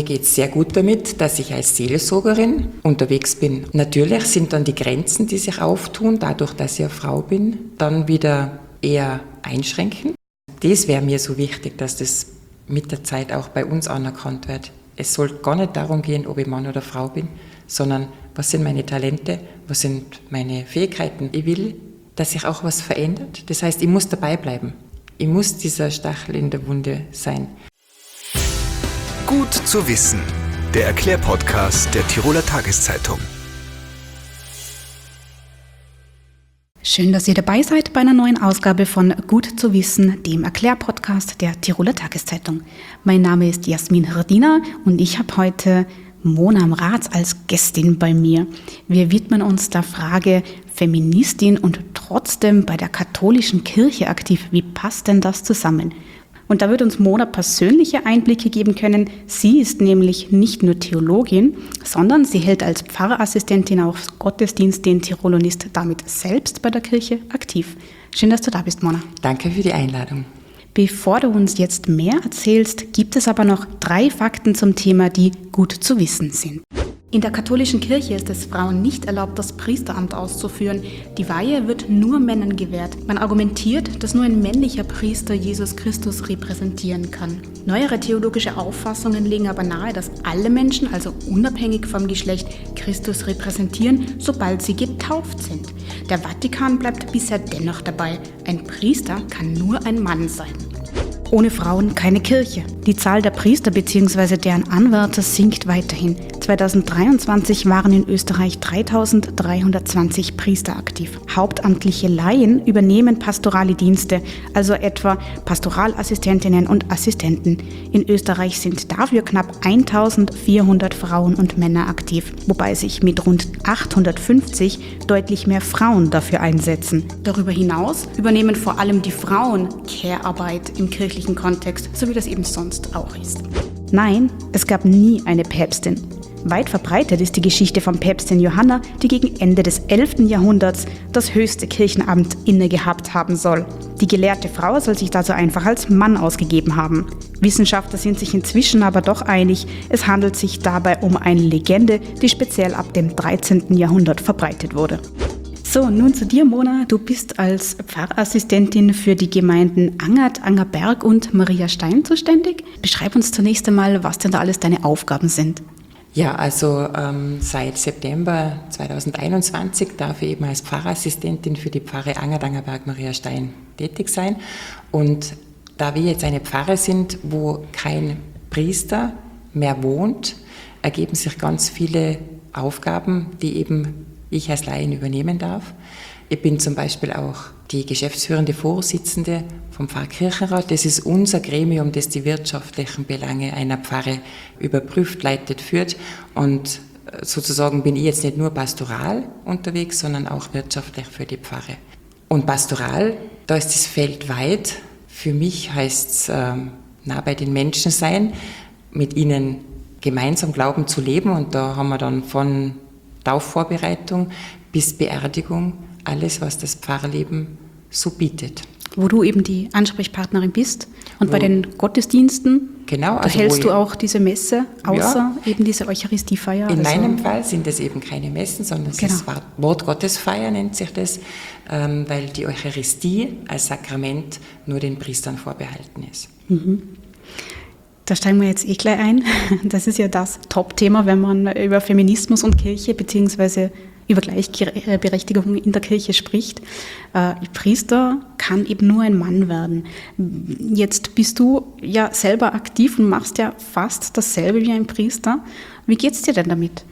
mir geht es sehr gut damit, dass ich als Seelsorgerin unterwegs bin. Natürlich sind dann die Grenzen, die sich auftun, dadurch, dass ich eine Frau bin, dann wieder eher einschränken. Das wäre mir so wichtig, dass das mit der Zeit auch bei uns anerkannt wird. Es soll gar nicht darum gehen, ob ich Mann oder Frau bin, sondern was sind meine Talente, was sind meine Fähigkeiten. Ich will, dass sich auch was verändert. Das heißt, ich muss dabei bleiben. Ich muss dieser Stachel in der Wunde sein. Gut zu wissen. Der Erklärpodcast der Tiroler Tageszeitung. Schön, dass ihr dabei seid bei einer neuen Ausgabe von Gut zu wissen, dem Erklärpodcast der Tiroler Tageszeitung. Mein Name ist Jasmin Hrdina und ich habe heute Mona Mraz als Gästin bei mir. Wir widmen uns der Frage Feministin und trotzdem bei der katholischen Kirche aktiv. Wie passt denn das zusammen? Und da wird uns Mona persönliche Einblicke geben können. Sie ist nämlich nicht nur Theologin, sondern sie hält als Pfarrerassistentin auch Gottesdienste in Tirol und ist damit selbst bei der Kirche aktiv. Schön, dass du da bist, Mona. Danke für die Einladung. Bevor du uns jetzt mehr erzählst, gibt es aber noch 3 Fakten zum Thema, die gut zu wissen sind. In der katholischen Kirche ist es Frauen nicht erlaubt, das Priesteramt auszuführen. Die Weihe wird nur Männern gewährt. Man argumentiert, dass nur ein männlicher Priester Jesus Christus repräsentieren kann. Neuere theologische Auffassungen legen aber nahe, dass alle Menschen, also unabhängig vom Geschlecht, Christus repräsentieren, sobald sie getauft sind. Der Vatikan bleibt bisher dennoch dabei. Ein Priester kann nur ein Mann sein. Ohne Frauen keine Kirche. Die Zahl der Priester bzw. deren Anwärter sinkt weiterhin. 2023 waren in Österreich 3.320 Priester aktiv. Hauptamtliche Laien übernehmen pastorale Dienste, also etwa Pastoralassistentinnen und Assistenten. In Österreich sind dafür knapp 1.400 Frauen und Männer aktiv, wobei sich mit rund 850 deutlich mehr Frauen dafür einsetzen. Darüber hinaus übernehmen vor allem die Frauen Care-Arbeit im kirchlichen Kontext, so wie das eben sonst auch ist. Nein, es gab nie eine Päpstin. Weit verbreitet ist die Geschichte von Päpstin Johanna, die gegen Ende des 11. Jahrhunderts das höchste Kirchenamt inne gehabt haben soll. Die gelehrte Frau soll sich da so einfach als Mann ausgegeben haben. Wissenschaftler sind sich inzwischen aber doch einig, es handelt sich dabei um eine Legende, die speziell ab dem 13. Jahrhundert verbreitet wurde. So, nun zu dir, Mona. Du bist als Pfarrassistentin für die Gemeinden Angert, Angerberg und Mariastein zuständig. Beschreib uns zunächst einmal, was denn da alles deine Aufgaben sind. Ja, also seit September 2021 darf ich eben als Pfarrassistentin für die Pfarre Angert, Angerberg, Mariastein tätig sein. Und da wir jetzt eine Pfarre sind, wo kein Priester mehr wohnt, ergeben sich ganz viele Aufgaben, die eben ich als Laien übernehmen darf. Ich bin zum Beispiel auch die geschäftsführende Vorsitzende vom Pfarrkirchenrat. Das ist unser Gremium, das die wirtschaftlichen Belange einer Pfarre überprüft, leitet, führt. Und sozusagen bin ich jetzt nicht nur pastoral unterwegs, sondern auch wirtschaftlich für die Pfarre. Und pastoral, da ist das Feld weit. Für mich heißt es nah bei den Menschen sein, mit ihnen gemeinsam Glauben zu leben. Und da haben wir dann von Taufvorbereitung bis Beerdigung alles, was das Pfarrleben so bietet. Wo du eben die Ansprechpartnerin bist und bei den Gottesdiensten, genau, da hältst du auch diese Messe, außer eben diese Eucharistiefeier. In meinem Fall sind es eben keine Messen, sondern es ist Wortgottesfeier, nennt sich das, weil die Eucharistie als Sakrament nur den Priestern vorbehalten ist. Mhm. Da steigen wir jetzt gleich ein. Das ist ja das Top-Thema, wenn man über Feminismus und Kirche bzw. über Gleichberechtigung in der Kirche spricht. Priester kann eben nur ein Mann werden. Jetzt bist du ja selber aktiv und machst ja fast dasselbe wie ein Priester. Wie geht's dir denn damit?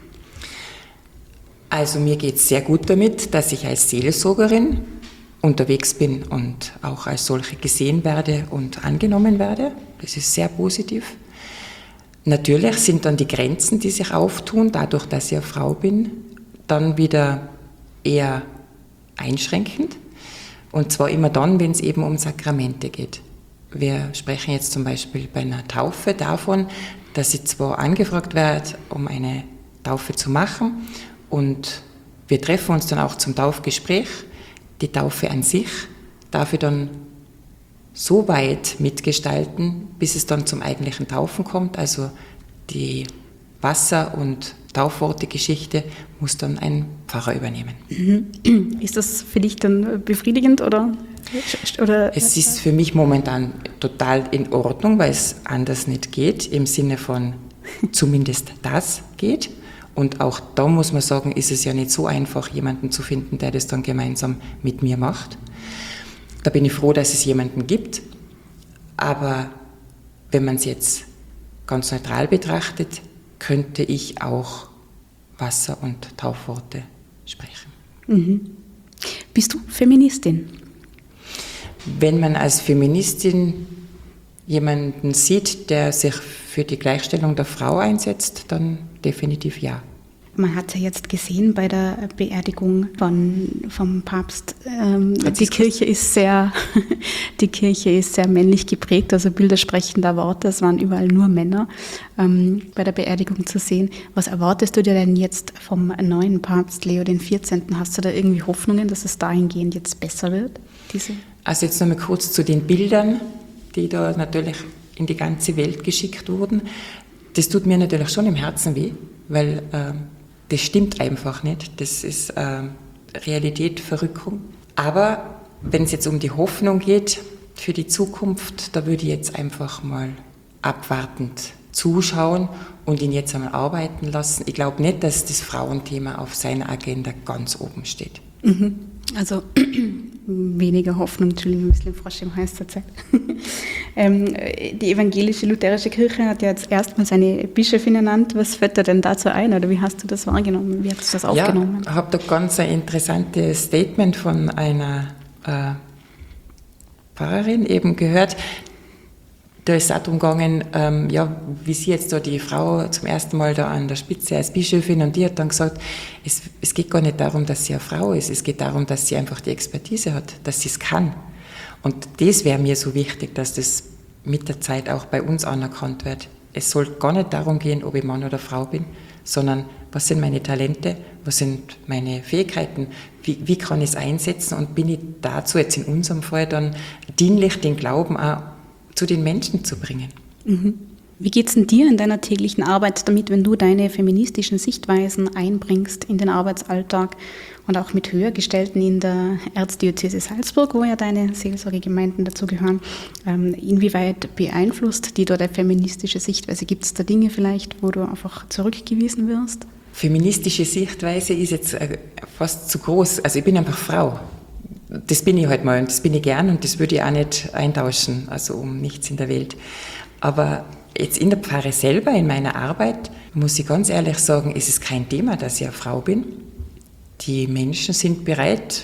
Also mir geht es sehr gut damit, dass ich als Seelsorgerin unterwegs bin und auch als solche gesehen werde und angenommen werde. Das ist sehr positiv. Natürlich sind dann die Grenzen, die sich auftun, dadurch, dass ich eine Frau bin, dann wieder eher einschränkend. Und zwar immer dann, wenn es eben um Sakramente geht. Wir sprechen jetzt zum Beispiel bei einer Taufe davon, dass ich zwar angefragt werde, um eine Taufe zu machen, und wir treffen uns dann auch zum Taufgespräch. Die Taufe an sich darf ich dann so weit mitgestalten, bis es dann zum eigentlichen Taufen kommt. Also die Wasser- und Taufworte-Geschichte muss dann ein Pfarrer übernehmen. Ist das für dich dann befriedigend oder? Es ist für mich momentan total in Ordnung, weil es anders nicht geht, im Sinne von zumindest das geht. Und auch da muss man sagen, ist es ja nicht so einfach, jemanden zu finden, der das dann gemeinsam mit mir macht. Da bin ich froh, dass es jemanden gibt. Aber wenn man es jetzt ganz neutral betrachtet, könnte ich auch Wasser- und Taufworte sprechen. Bist du Feministin? Wenn man als Feministin jemanden sieht, der sich für die Gleichstellung der Frau einsetzt, dann definitiv ja. Man hat ja jetzt gesehen bei der Beerdigung vom Papst, die Kirche ist sehr männlich geprägt, also bildersprechender Worte, es waren überall nur Männer bei der Beerdigung zu sehen. Was erwartest du dir denn jetzt vom neuen Papst Leo XIV.? Hast du da irgendwie Hoffnungen, dass es dahingehend jetzt besser wird? Also jetzt nochmal kurz zu den Bildern, die da natürlich in die ganze Welt geschickt wurden. Das tut mir natürlich schon im Herzen weh, weil das stimmt einfach nicht. Das ist Realität, Verrückung. Aber wenn es jetzt um die Hoffnung geht für die Zukunft, da würde ich jetzt einfach mal abwartend zuschauen und ihn jetzt einmal arbeiten lassen. Ich glaube nicht, dass das Frauenthema auf seiner Agenda ganz oben steht. Also weniger Hoffnung, Entschuldigung, ein bisschen Frosch im Hals zurzeit. Die evangelische lutherische Kirche hat ja jetzt erstmal seine Bischöfin ernannt. Was fällt dir denn dazu ein oder wie hast du das wahrgenommen? Wie hast du das aufgenommen? Ja, ich habe da ganz ein interessantes Statement von einer Pfarrerin eben gehört. Da ist es auch darum gegangen, wie sie jetzt da die Frau zum ersten Mal da an der Spitze als Bischöfin, und die hat dann gesagt, es geht gar nicht darum, dass sie eine Frau ist, es geht darum, dass sie einfach die Expertise hat, dass sie es kann. Und das wäre mir so wichtig, dass das mit der Zeit auch bei uns anerkannt wird. Es soll gar nicht darum gehen, ob ich Mann oder Frau bin, sondern was sind meine Talente, was sind meine Fähigkeiten, wie kann ich es einsetzen und bin ich dazu jetzt in unserem Fall dann dienlich, den Glauben auch zu den Menschen zu bringen. Wie geht es denn dir in deiner täglichen Arbeit damit, wenn du deine feministischen Sichtweisen einbringst in den Arbeitsalltag und auch mit Höhergestellten in der Erzdiözese Salzburg, wo ja deine Seelsorgegemeinden dazugehören? Inwieweit beeinflusst die dort eine feministische Sichtweise? Gibt es da Dinge vielleicht, wo du einfach zurückgewiesen wirst? Feministische Sichtweise ist jetzt fast zu groß. Also ich bin einfach Frau. Das bin ich halt mal und das bin ich gern und das würde ich auch nicht eintauschen, also um nichts in der Welt. Aber jetzt in der Pfarre selber, in meiner Arbeit, muss ich ganz ehrlich sagen, ist es kein Thema, dass ich eine Frau bin. Die Menschen sind bereit,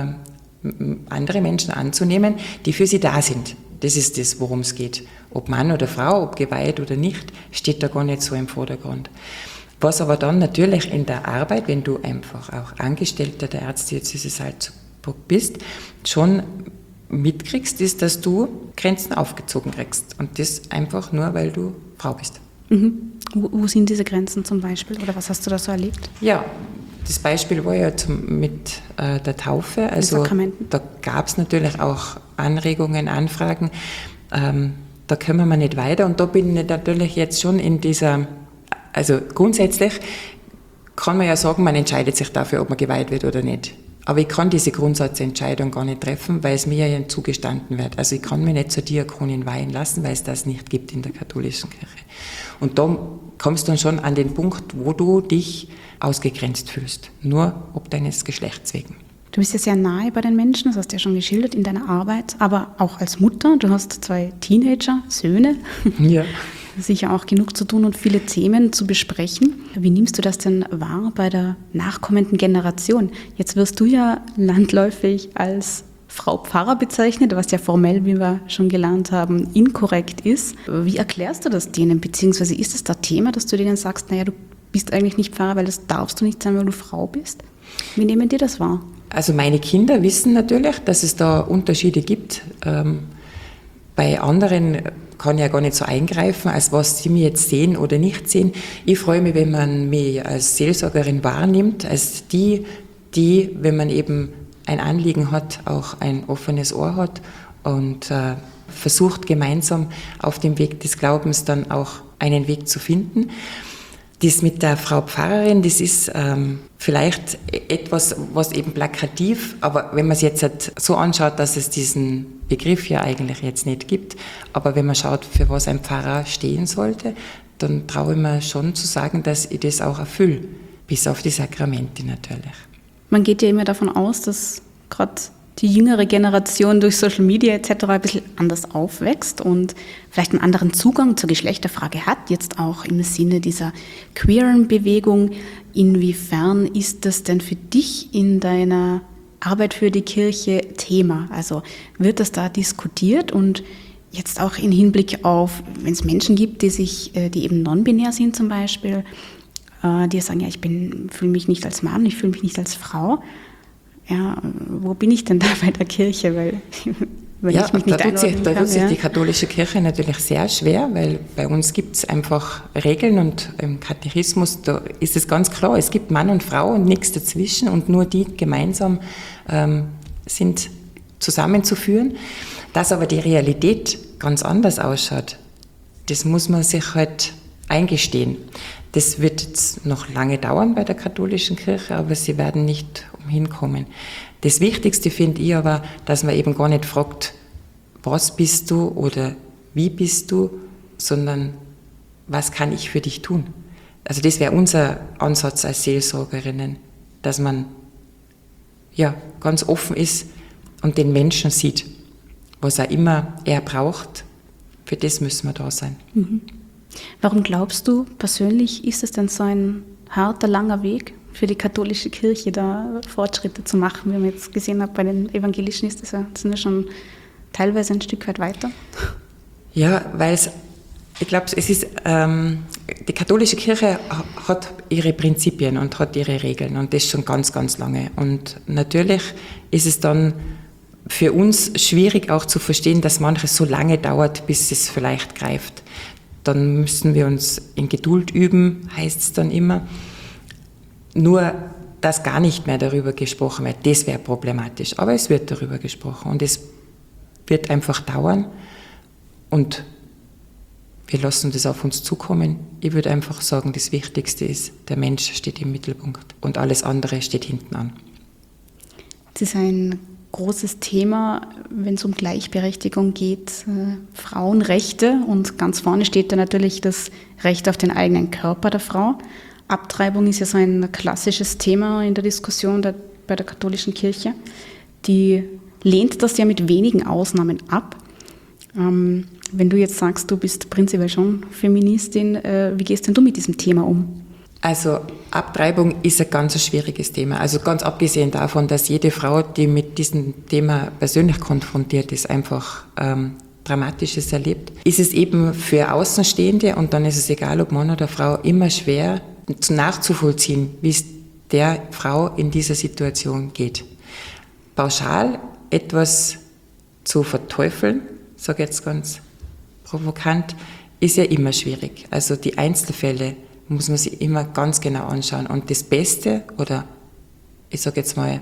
andere Menschen anzunehmen, die für sie da sind. Das ist das, worum es geht. Ob Mann oder Frau, ob geweiht oder nicht, steht da gar nicht so im Vordergrund. Was aber dann natürlich in der Arbeit, wenn du einfach auch Angestellter der Erzdiözese Salzburg bist, schon mitkriegst, ist, dass du Grenzen aufgezogen kriegst. Und das einfach nur, weil du Frau bist. Wo sind diese Grenzen zum Beispiel? Oder was hast du da so erlebt? Ja, das Beispiel war ja mit der Taufe. Also da gab es natürlich auch Anregungen, Anfragen. Da kommen wir nicht weiter. Und da bin ich natürlich jetzt schon in dieser, also grundsätzlich kann man ja sagen, man entscheidet sich dafür, ob man geweiht wird oder nicht. Aber ich kann diese Grundsatzentscheidung gar nicht treffen, weil es mir ja zugestanden wird. Also ich kann mich nicht zur Diakonin weihen lassen, weil es das nicht gibt in der katholischen Kirche. Und da kommst du dann schon an den Punkt, wo du dich ausgegrenzt fühlst. Nur ob deines Geschlechts wegen. Du bist ja sehr nahe bei den Menschen, das hast du ja schon geschildert in deiner Arbeit, aber auch als Mutter. Du hast 2 Teenager, Söhne. Ja. Sicher auch genug zu tun und viele Themen zu besprechen. Wie nimmst du das denn wahr bei der nachkommenden Generation? Jetzt wirst du ja landläufig als Frau Pfarrer bezeichnet, was ja formell, wie wir schon gelernt haben, inkorrekt ist. Wie erklärst du das denen? Beziehungsweise ist es da Thema, dass du denen sagst, naja, du bist eigentlich nicht Pfarrer, weil das darfst du nicht sein, weil du Frau bist? Wie nehmen die das wahr? Also meine Kinder wissen natürlich, dass es da Unterschiede gibt. Bei anderen kann ich ja gar nicht so eingreifen, als was sie mir jetzt sehen oder nicht sehen. Ich freue mich, wenn man mich als Seelsorgerin wahrnimmt, als die, wenn man eben ein Anliegen hat, auch ein offenes Ohr hat und versucht gemeinsam auf dem Weg des Glaubens dann auch einen Weg zu finden. Das mit der Frau Pfarrerin, das ist vielleicht etwas, was eben plakativ, aber wenn man es jetzt halt so anschaut, dass es diesen Begriff ja eigentlich jetzt nicht gibt, aber wenn man schaut, für was ein Pfarrer stehen sollte, dann traue ich mir schon zu sagen, dass ich das auch erfülle, bis auf die Sakramente natürlich. Man geht ja immer davon aus, dass gerade die jüngere Generation durch Social Media etc. ein bisschen anders aufwächst und vielleicht einen anderen Zugang zur Geschlechterfrage hat, jetzt auch im Sinne dieser queeren Bewegung. Inwiefern ist das denn für dich in deiner Arbeit für die Kirche Thema? Also wird das da diskutiert und jetzt auch im Hinblick auf, wenn es Menschen gibt, die eben non-binär sind zum Beispiel, die sagen, ja, ich fühle mich nicht als Mann, ich fühle mich nicht als Frau. Ja, wo bin ich denn da bei der Kirche? Weil ja, ich mich nicht einordnen kann. Da tut sich die katholische Kirche natürlich sehr schwer, weil bei uns gibt es einfach Regeln und im Katechismus, da ist es ganz klar, es gibt Mann und Frau und nichts dazwischen und nur die gemeinsam sind zusammenzuführen. Dass aber die Realität ganz anders ausschaut, das muss man sich halt eingestehen. Das wird jetzt noch lange dauern bei der katholischen Kirche, aber sie werden nicht umhin. Das Wichtigste finde ich aber, dass man eben gar nicht fragt, was bist du oder wie bist du, sondern was kann ich für dich tun? Also das wäre unser Ansatz als Seelsorgerinnen, dass man ja ganz offen ist und den Menschen sieht, was auch immer er braucht, für das müssen wir da sein. Mhm. Warum glaubst du persönlich, ist es denn so ein harter, langer Weg für die katholische Kirche, da Fortschritte zu machen? Wie man jetzt gesehen hat, bei den Evangelischen sind ja schon teilweise ein Stück weit weiter. Ja, weil ich glaube, die katholische Kirche hat ihre Prinzipien und hat ihre Regeln und das schon ganz, ganz lange. Und natürlich ist es dann für uns schwierig auch zu verstehen, dass manches so lange dauert, bis es vielleicht greift. Dann müssen wir uns in Geduld üben, heißt es dann immer. Nur, dass gar nicht mehr darüber gesprochen wird, das wäre problematisch. Aber es wird darüber gesprochen und es wird einfach dauern und wir lassen das auf uns zukommen. Ich würde einfach sagen, das Wichtigste ist, der Mensch steht im Mittelpunkt und alles andere steht hinten an. Das ist ein großes Thema, wenn es um Gleichberechtigung geht, Frauenrechte, und ganz vorne steht da natürlich das Recht auf den eigenen Körper der Frau. Abtreibung ist ja so ein klassisches Thema in der Diskussion bei der katholischen Kirche. Die lehnt das ja mit wenigen Ausnahmen ab. Wenn du jetzt sagst, du bist prinzipiell schon Feministin, wie gehst denn du mit diesem Thema um? Also Abtreibung ist ein ganz schwieriges Thema. Also ganz abgesehen davon, dass jede Frau, die mit diesem Thema persönlich konfrontiert ist, einfach Dramatisches erlebt, ist es eben für Außenstehende, und dann ist es egal, ob Mann oder Frau, immer schwer nachzuvollziehen, wie es der Frau in dieser Situation geht. Pauschal etwas zu verteufeln, sage ich jetzt ganz provokant, ist ja immer schwierig. Also die Einzelfälle muss man sich immer ganz genau anschauen. Und das Beste, oder ich sage jetzt mal,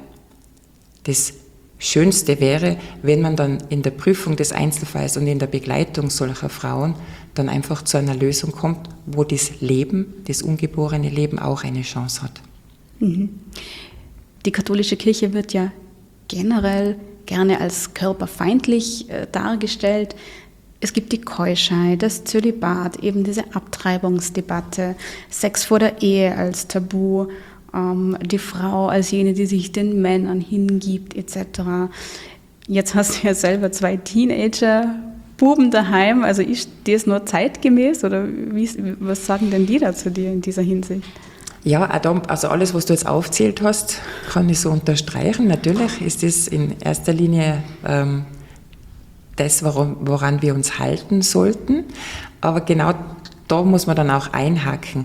das Schönste wäre, wenn man dann in der Prüfung des Einzelfalls und in der Begleitung solcher Frauen dann einfach zu einer Lösung kommt, wo das Leben, das ungeborene Leben auch eine Chance hat. Mhm. Die katholische Kirche wird ja generell gerne als körperfeindlich dargestellt. Es gibt die Keuschheit, das Zölibat, eben diese Abtreibungsdebatte, Sex vor der Ehe als Tabu, die Frau als jene, die sich den Männern hingibt, etc. Jetzt hast du ja selber 2 Teenager-Buben daheim. Also ist das nur zeitgemäß oder was sagen denn die da zu dir in dieser Hinsicht? Ja, Adam, also alles, was du jetzt aufzählt hast, kann ich so unterstreichen. Natürlich ist es in erster Linie das, woran wir uns halten sollten. Aber genau da muss man dann auch einhaken.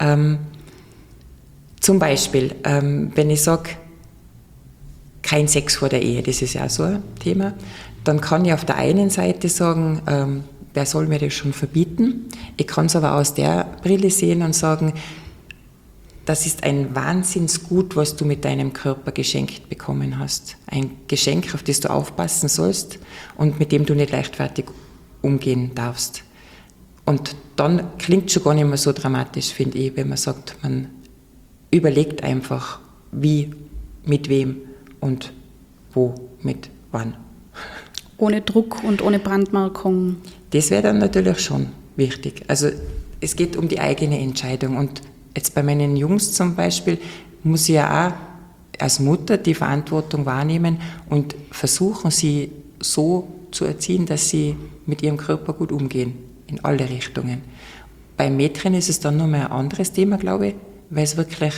Zum Beispiel, wenn ich sage, kein Sex vor der Ehe, das ist ja so ein Thema, dann kann ich auf der einen Seite sagen, wer soll mir das schon verbieten? Ich kann es aber aus der Brille sehen und sagen, das ist ein Wahnsinnsgut, was du mit deinem Körper geschenkt bekommen hast. Ein Geschenk, auf das du aufpassen sollst und mit dem du nicht leichtfertig umgehen darfst. Und dann klingt es schon gar nicht mehr so dramatisch, finde ich, wenn man sagt, man überlegt einfach, wie, mit wem und wo, mit wann. Ohne Druck und ohne Brandmarkung. Das wäre dann natürlich schon wichtig. Also es geht um die eigene Entscheidung. Und jetzt bei meinen Jungs zum Beispiel muss ich ja auch als Mutter die Verantwortung wahrnehmen und versuchen, sie so zu erziehen, dass sie mit ihrem Körper gut umgehen, in alle Richtungen. Bei Mädchen ist es dann nochmal ein anderes Thema, glaube ich, weil es wirklich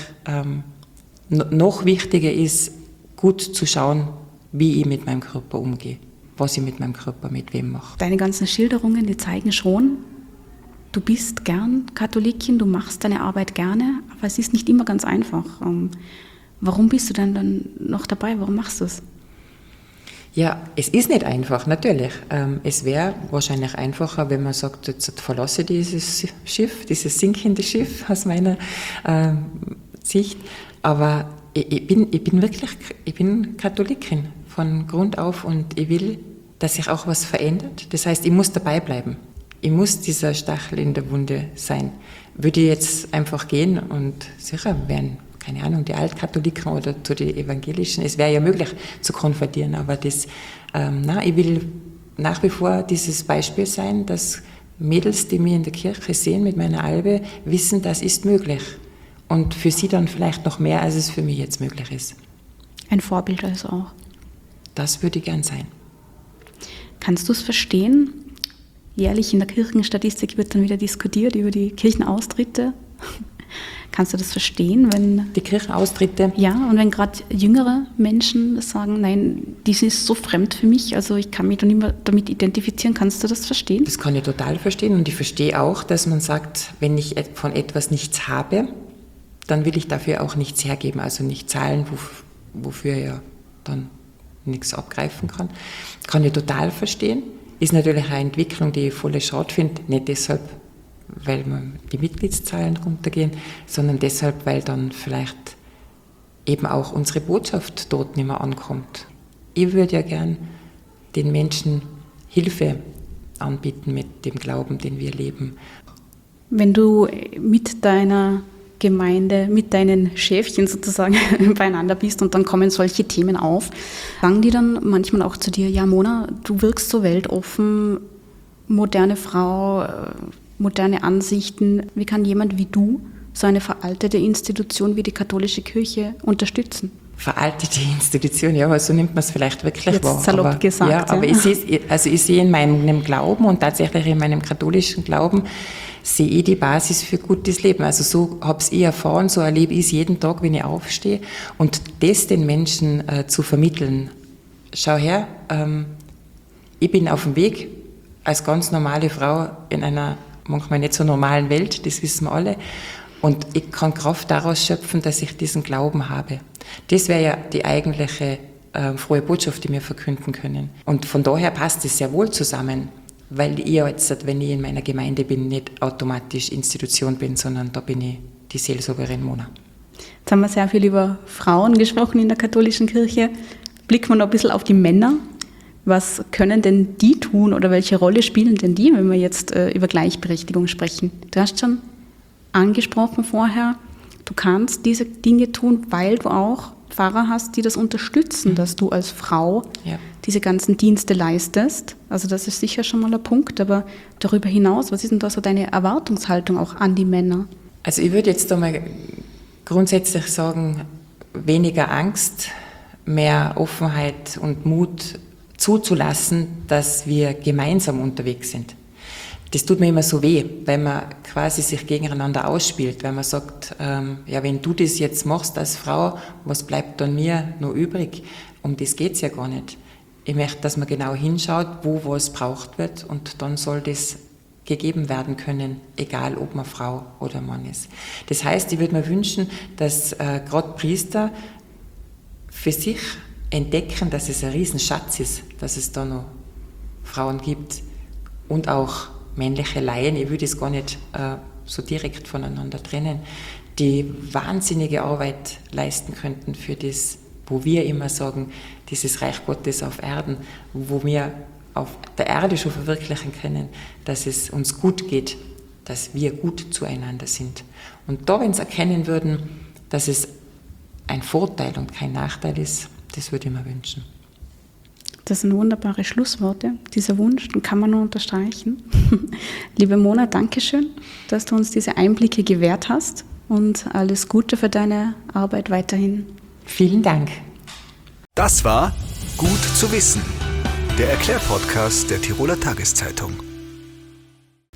noch wichtiger ist, gut zu schauen, wie ich mit meinem Körper umgehe, was ich mit meinem Körper mit wem mache. Deine ganzen Schilderungen, die zeigen schon, du bist gern Katholikin, du machst deine Arbeit gerne, aber es ist nicht immer ganz einfach. Warum bist du denn dann noch dabei? Warum machst du es? Ja, es ist nicht einfach, natürlich. Es wäre wahrscheinlich einfacher, wenn man sagt, jetzt verlasse dieses Schiff, dieses sinkende Schiff aus meiner Sicht. Aber ich bin Katholikin von Grund auf und ich will, dass sich auch was verändert. Das heißt, ich muss dabei bleiben. Ich muss dieser Stachel in der Wunde sein. Würde ich jetzt einfach gehen und sicher wären, keine Ahnung, die Altkatholiken oder zu den Evangelischen, es wäre ja möglich zu konvertieren, aber ich will nach wie vor dieses Beispiel sein, dass Mädels, die mich in der Kirche sehen mit meiner Albe, wissen, das ist möglich. Und für sie dann vielleicht noch mehr, als es für mich jetzt möglich ist. Ein Vorbild also auch. Das würde ich gern sein. Kannst du es verstehen? Jährlich in der Kirchenstatistik wird dann wieder diskutiert über die Kirchenaustritte. Kannst du das verstehen, wenn... Die Kirchenaustritte? Ja, und wenn gerade jüngere Menschen sagen, nein, dies ist so fremd für mich, also ich kann mich dann nicht mehr damit identifizieren. Kannst du das verstehen? Das kann ich total verstehen und ich verstehe auch, dass man sagt, wenn ich von etwas nichts habe, dann will ich dafür auch nichts hergeben, also nicht zahlen, wofür ich ja dann nichts abgreifen kann. Kann ich total verstehen. Ist natürlich eine Entwicklung, die ich voll schade finde, nicht deshalb, weil die Mitgliedszahlen runtergehen, sondern deshalb, weil dann vielleicht eben auch unsere Botschaft dort nicht mehr ankommt. Ich würde ja gern den Menschen Hilfe anbieten mit dem Glauben, den wir leben. Wenn du mit deiner Gemeinde, mit deinen Schäfchen sozusagen beieinander bist und dann kommen solche Themen auf, sagen die dann manchmal auch zu dir, ja Mona, du wirkst so weltoffen, moderne Frau, moderne Ansichten. Wie kann jemand wie du so eine veraltete Institution wie die katholische Kirche unterstützen? Veraltete Institution, ja, aber so nimmt man es vielleicht wirklich jetzt wahr. Salopp gesagt. Ja, aber ich sehe in meinem Glauben und tatsächlich in meinem katholischen Glauben, sehe ich die Basis für gutes Leben. Also so habe ich erfahren, so erlebe ich es jeden Tag, wenn ich aufstehe. Und das den Menschen zu vermitteln. Schau her, ich bin auf dem Weg als ganz normale Frau in einer manchmal nicht so normalen Welt, das wissen wir alle. Und ich kann Kraft daraus schöpfen, dass ich diesen Glauben habe. Das wäre ja die eigentliche frohe Botschaft, die wir verkünden können. Und von daher passt es sehr wohl zusammen, weil ich jetzt, wenn ich in meiner Gemeinde bin, nicht automatisch Institution bin, sondern da bin ich die Seelsorgerin Mona. Jetzt haben wir sehr viel über Frauen gesprochen in der katholischen Kirche. Blicken wir noch ein bisschen auf die Männer. Was können denn die tun oder welche Rolle spielen denn die, wenn wir jetzt über Gleichberechtigung sprechen? Du hast schon angesprochen vorher, du kannst diese Dinge tun, weil du auch Pfarrer hast, die das unterstützen, dass du als Frau diese ganzen Dienste leistest. Also das ist sicher schon mal ein Punkt, aber darüber hinaus, was ist denn da so deine Erwartungshaltung auch an die Männer? Also ich würde jetzt einmal grundsätzlich sagen, weniger Angst, mehr Offenheit und Mut zuzulassen, dass wir gemeinsam unterwegs sind. Das tut mir immer so weh, weil man quasi sich gegeneinander ausspielt, weil man sagt, ja, wenn du das jetzt machst als Frau, was bleibt dann mir noch übrig? Um das geht's ja gar nicht. Ich möchte, dass man genau hinschaut, wo was braucht wird und dann soll das gegeben werden können, egal ob man Frau oder Mann ist. Das heißt, ich würde mir wünschen, dass gerade Priester für sich entdecken, dass es ein Riesenschatz ist, dass es da noch Frauen gibt und auch männliche Laien, ich würde es gar nicht so direkt voneinander trennen, die wahnsinnige Arbeit leisten könnten für das, wo wir immer sagen, dieses Reich Gottes auf Erden, wo wir auf der Erde schon verwirklichen können, dass es uns gut geht, dass wir gut zueinander sind. Und da, wenn sie erkennen würden, dass es ein Vorteil und kein Nachteil ist, das würde ich mir wünschen. Das sind wunderbare Schlussworte. Dieser Wunsch, den kann man nur unterstreichen. Liebe Mona, danke schön, dass du uns diese Einblicke gewährt hast und alles Gute für deine Arbeit weiterhin. Vielen Dank. Das war Gut zu wissen, der Erklärpodcast der Tiroler Tageszeitung.